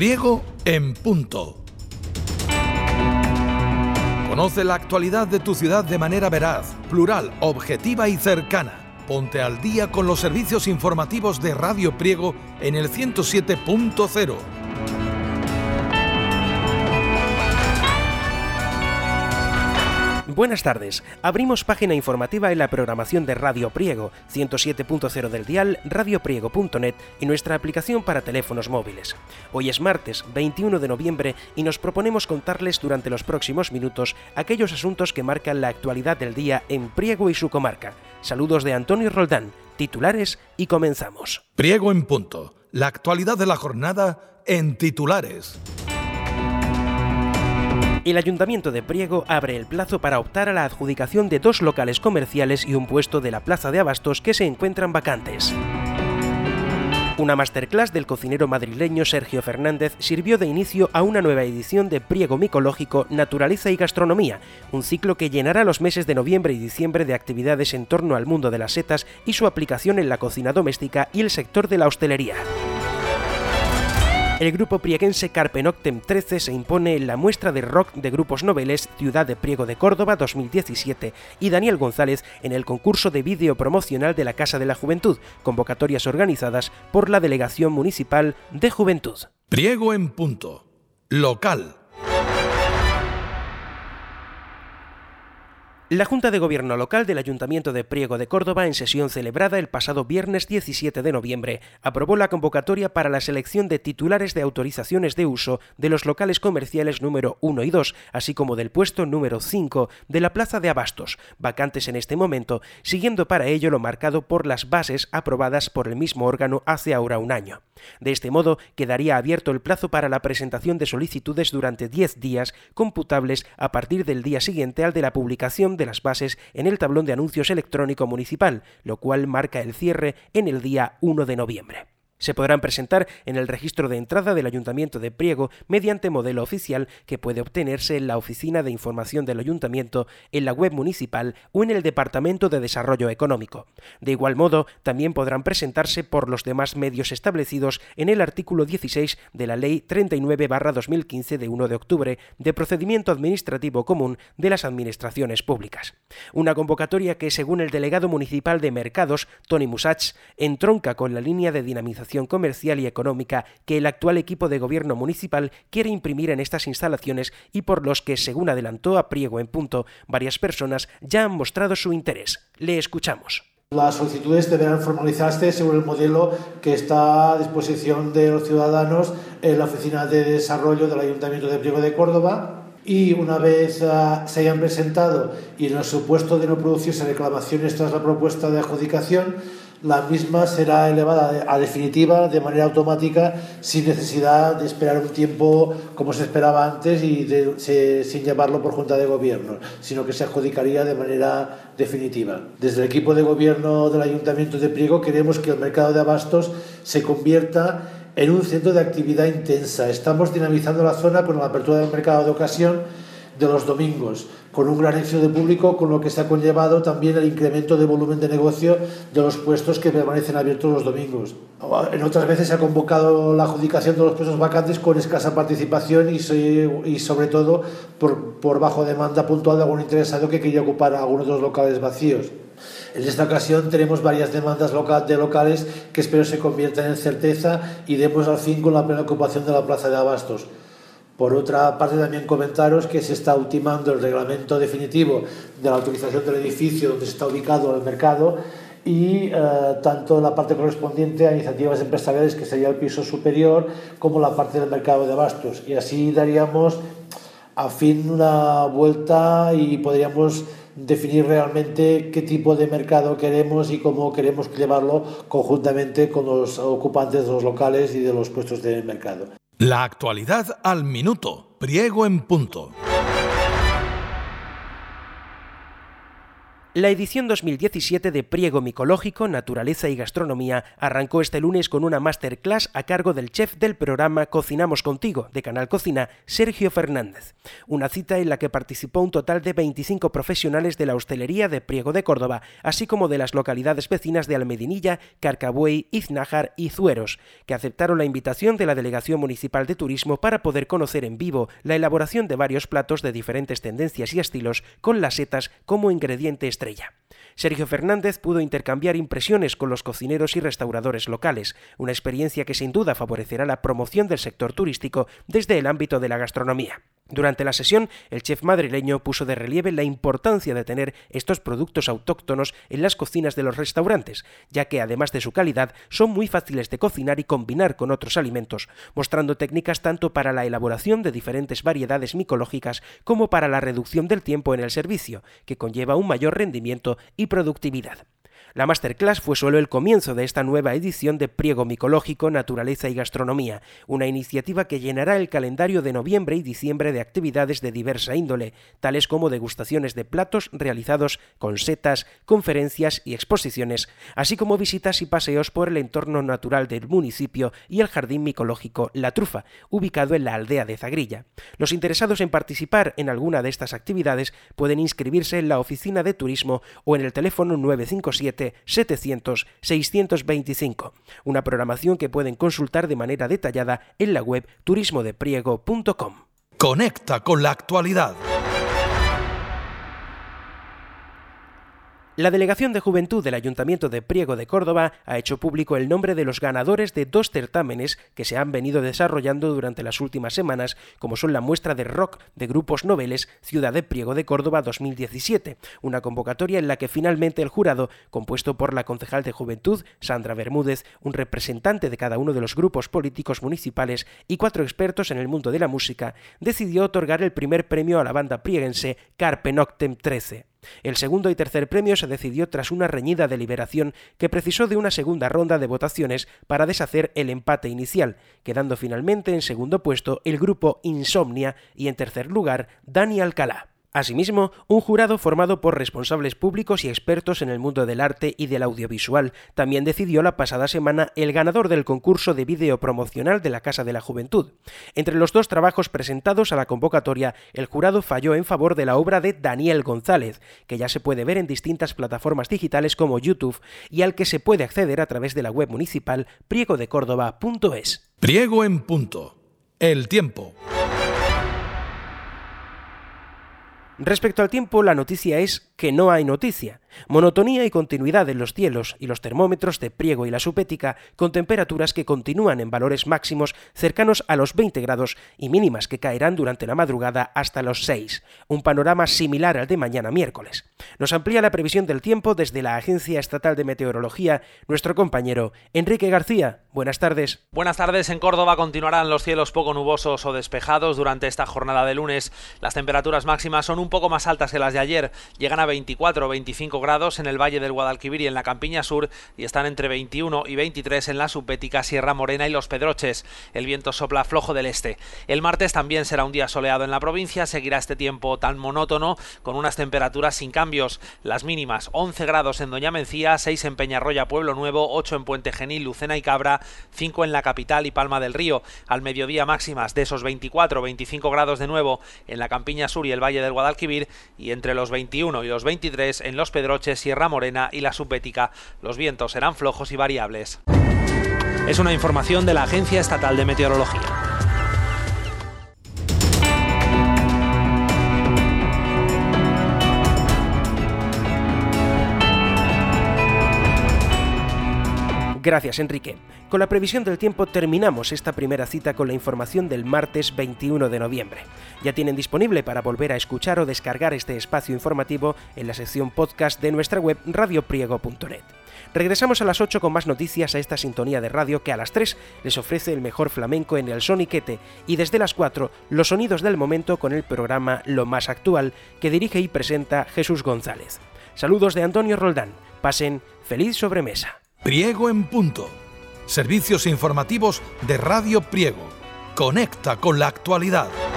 Priego en punto. Conoce la actualidad de tu ciudad de manera veraz, plural, objetiva y cercana. Ponte al día con los servicios informativos de Radio Priego en el 107.0. Buenas tardes. Abrimos página informativa en la programación de Radio Priego, 107.0 del dial, radiopriego.net y nuestra aplicación para teléfonos móviles. Hoy es martes, 21 de noviembre, y nos proponemos contarles durante los próximos minutos aquellos asuntos que marcan la actualidad del día en Priego y su comarca. Saludos de Antonio Roldán, titulares y comenzamos. Priego en punto. La actualidad de la jornada en titulares. El Ayuntamiento de Priego abre el plazo para optar a la adjudicación de 2 locales comerciales y un puesto de la Plaza de Abastos que se encuentran vacantes. Una masterclass del cocinero madrileño Sergio Fernández sirvió de inicio a una nueva edición de Priego Micológico, Naturaleza y Gastronomía, un ciclo que llenará los meses de noviembre y diciembre de actividades en torno al mundo de las setas y su aplicación en la cocina doméstica y el sector de la hostelería. El grupo prieguense Carpe Noctem 13 se impone en la muestra de rock de grupos noveles Ciudad de Priego de Córdoba 2017 y Daniel González en el concurso de vídeo promocional de la Casa de la Juventud, convocatorias organizadas por la Delegación Municipal de Juventud. Priego en punto. Local. La Junta de Gobierno Local del Ayuntamiento de Priego de Córdoba, en sesión celebrada el pasado viernes 17 de noviembre, aprobó la convocatoria para la selección de titulares de autorizaciones de uso de los locales comerciales número 1 y 2, así como del puesto número 5 de la Plaza de Abastos, vacantes en este momento, siguiendo para ello lo marcado por las bases aprobadas por el mismo órgano hace ahora un año. De este modo, quedaría abierto el plazo para la presentación de solicitudes durante 10 días, computables a partir del día siguiente al de la publicación de las bases en el tablón de anuncios electrónico municipal, lo cual marca el cierre en el día 1 de noviembre. Se podrán presentar en el registro de entrada del Ayuntamiento de Priego mediante modelo oficial que puede obtenerse en la Oficina de Información del Ayuntamiento, en la web municipal o en el Departamento de Desarrollo Económico. De igual modo, también podrán presentarse por los demás medios establecidos en el artículo 16 de la Ley 39/2015 de 1 de octubre de Procedimiento Administrativo Común de las Administraciones Públicas. Una convocatoria que, según el delegado municipal de Mercados, Toni Musach, entronca con la línea de dinamización comercial y económica que el actual equipo de gobierno municipal quiere imprimir en estas instalaciones y por los que, según adelantó a Priego en punto, varias personas ya han mostrado su interés. Le escuchamos. Las solicitudes deberán formalizarse según el modelo que está a disposición de los ciudadanos en la Oficina de Desarrollo del Ayuntamiento de Priego de Córdoba. Y una vez se hayan presentado y en el supuesto de no producirse reclamaciones tras la propuesta de adjudicación, la misma será elevada a definitiva de manera automática sin necesidad de esperar un tiempo como se esperaba antes y sin llevarlo por Junta de Gobierno, sino que se adjudicaría de manera definitiva. Desde el equipo de gobierno del Ayuntamiento de Priego queremos que el mercado de abastos se convierta en un centro de actividad intensa. Estamos dinamizando la zona con la apertura del mercado de ocasión de los domingos, con un gran éxito de público, con lo que se ha conllevado también el incremento de volumen de negocio de los puestos que permanecen abiertos los domingos. En otras veces se ha convocado la adjudicación de los puestos vacantes con escasa participación y sobre todo por bajo demanda puntual de algún interesado que quería ocupar algunos de los locales vacíos. En esta ocasión tenemos varias demandas de locales que espero se conviertan en certeza y demos al fin con la plena ocupación de la Plaza de Abastos. Por otra parte, también comentaros que se está ultimando el reglamento definitivo de la autorización del edificio donde está ubicado el mercado y tanto la parte correspondiente a iniciativas empresariales, que sería el piso superior, como la parte del mercado de abastos. Y así daríamos a fin una vuelta y podríamos definir realmente qué tipo de mercado queremos y cómo queremos llevarlo conjuntamente con los ocupantes de los locales y de los puestos de mercado. La actualidad al minuto. Priego en punto. La edición 2017 de Priego Micológico, Naturaleza y Gastronomía arrancó este lunes con una masterclass a cargo del chef del programa Cocinamos Contigo, de Canal Cocina, Sergio Fernández. Una cita en la que participó un total de 25 profesionales de la hostelería de Priego de Córdoba, así como de las localidades vecinas de Almedinilla, Carcabuey, Iznájar y Zueros, que aceptaron la invitación de la Delegación Municipal de Turismo para poder conocer en vivo la elaboración de varios platos de diferentes tendencias y estilos, con las setas como ingrediente estrella. Sergio Fernández pudo intercambiar impresiones con los cocineros y restauradores locales, una experiencia que sin duda favorecerá la promoción del sector turístico desde el ámbito de la gastronomía. Durante la sesión, el chef madrileño puso de relieve la importancia de tener estos productos autóctonos en las cocinas de los restaurantes, ya que además de su calidad, son muy fáciles de cocinar y combinar con otros alimentos, mostrando técnicas tanto para la elaboración de diferentes variedades micológicas como para la reducción del tiempo en el servicio, que conlleva un mayor rendimiento y productividad. La masterclass fue solo el comienzo de esta nueva edición de Priego Micológico, Naturaleza y Gastronomía, una iniciativa que llenará el calendario de noviembre y diciembre de actividades de diversa índole, tales como degustaciones de platos realizados con setas, conferencias y exposiciones, así como visitas y paseos por el entorno natural del municipio y el jardín micológico La Trufa, ubicado en la aldea de Zagrilla. Los interesados en participar en alguna de estas actividades pueden inscribirse en la oficina de turismo o en el teléfono 957 700 625, una programación que pueden consultar de manera detallada en la web turismodepriego.com. Conecta con la actualidad. La Delegación de Juventud del Ayuntamiento de Priego de Córdoba ha hecho público el nombre de los ganadores de 2 certámenes que se han venido desarrollando durante las últimas semanas, como son la muestra de rock de grupos noveles Ciudad de Priego de Córdoba 2017, una convocatoria en la que finalmente el jurado, compuesto por la concejal de Juventud, Sandra Bermúdez, un representante de cada uno de los grupos políticos municipales y 4 expertos en el mundo de la música, decidió otorgar el primer premio a la banda prieguense Carpe Noctem 13. El segundo y tercer premio se decidió tras una reñida deliberación que precisó de una segunda ronda de votaciones para deshacer el empate inicial, quedando finalmente en segundo puesto el grupo Insomnia y en tercer lugar Dani Alcalá. Asimismo, un jurado formado por responsables públicos y expertos en el mundo del arte y del audiovisual también decidió la pasada semana el ganador del concurso de vídeo promocional de la Casa de la Juventud. Entre los 2 trabajos presentados a la convocatoria, el jurado falló en favor de la obra de Daniel González, que ya se puede ver en distintas plataformas digitales como YouTube y al que se puede acceder a través de la web municipal priegodecórdoba.es. Priego en punto. El tiempo. Respecto al tiempo, la noticia es que no hay noticia. Monotonía y continuidad en los cielos y los termómetros de Priego y la Supética, con temperaturas que continúan en valores máximos cercanos a los 20 grados y mínimas que caerán durante la madrugada hasta los 6. Un panorama similar al de mañana miércoles. Nos amplía la previsión del tiempo desde la Agencia Estatal de Meteorología nuestro compañero Enrique García. Buenas tardes. Buenas tardes. En Córdoba continuarán los cielos poco nubosos o despejados durante esta jornada de lunes. Las temperaturas máximas son un poco más altas que las de ayer. Llegan a 24 o 25 grados en el Valle del Guadalquivir y en la Campiña Sur y están entre 21 y 23 en la Supética, Sierra Morena y Los Pedroches. El viento sopla flojo del este. El martes también será un día soleado en la provincia. Seguirá este tiempo tan monótono con unas temperaturas sin cambios. Las mínimas 11 grados en Doña Mencía, 6 en Peñarroya, Pueblo Nuevo, 8 en Puente Genil, Lucena y Cabra, 5 en la capital y Palma del Río. Al mediodía máximas de esos 24 o 25 grados de nuevo en la Campiña Sur y el Valle del Guadalquivir y entre los 21 y los 23 en Los Pedroches, Sierra Morena y la Supética. Los vientos serán flojos y variables. Es una información de la Agencia Estatal de Meteorología. Gracias, Enrique. Con la previsión del tiempo terminamos esta primera cita con la información del martes 21 de noviembre. Ya tienen disponible para volver a escuchar o descargar este espacio informativo en la sección podcast de nuestra web radiopriego.net. Regresamos a las 8 con más noticias a esta sintonía de radio que a las 3 les ofrece el mejor flamenco en el soniquete y desde las 4 los sonidos del momento con el programa Lo Más Actual que dirige y presenta Jesús González. Saludos de Antonio Roldán. Pasen feliz sobremesa. Priego en punto. Servicios informativos de Radio Priego. Conecta con la actualidad.